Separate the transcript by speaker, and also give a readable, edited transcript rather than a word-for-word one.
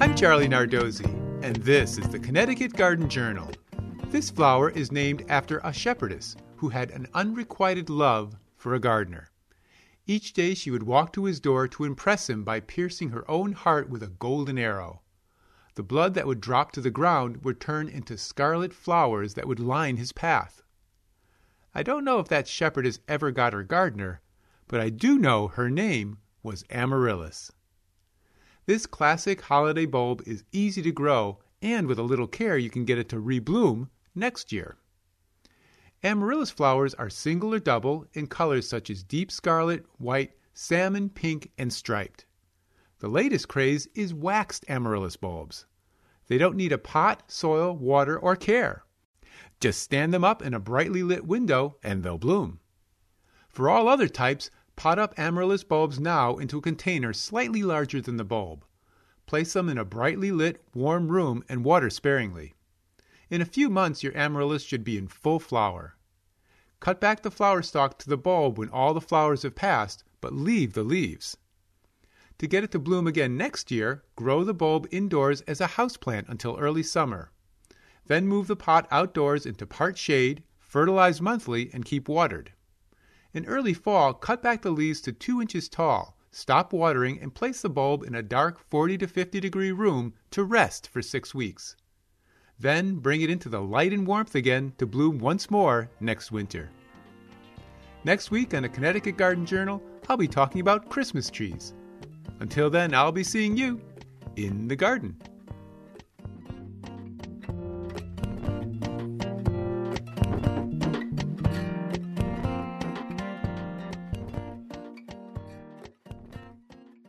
Speaker 1: I'm Charlie Nardozzi, and this is the Connecticut Garden Journal. This flower is named after a shepherdess who had an unrequited love for a gardener. Each day she would walk to his door to impress him by piercing her own heart with a golden arrow. The blood that would drop to the ground would turn into scarlet flowers that would line his path. I don't know if that shepherdess ever got her gardener, but I do know her name was Amaryllis. This classic holiday bulb is easy to grow, and with a little care you can get it to rebloom next year. Amaryllis flowers are single or double in colors such as deep scarlet, white, salmon, pink, and striped. The latest craze is waxed amaryllis bulbs. They don't need a pot, soil, water, or care. Just stand them up in a brightly lit window and they'll bloom. For all other types, pot up amaryllis bulbs now into a container slightly larger than the bulb. Place them in a brightly lit, warm room and water sparingly. In a few months, your amaryllis should be in full flower. Cut back the flower stalk to the bulb when all the flowers have passed, but leave the leaves. To get it to bloom again next year, grow the bulb indoors as a houseplant until early summer. Then move the pot outdoors into part shade, fertilize monthly, and keep watered. In early fall, cut back the leaves to 2 inches tall, stop watering, and place the bulb in a dark 40 to 50 degree room to rest for 6 weeks. Then bring it into the light and warmth again to bloom once more next winter. Next week on the Connecticut Garden Journal, I'll be talking about Christmas trees. Until then, I'll be seeing you in the garden.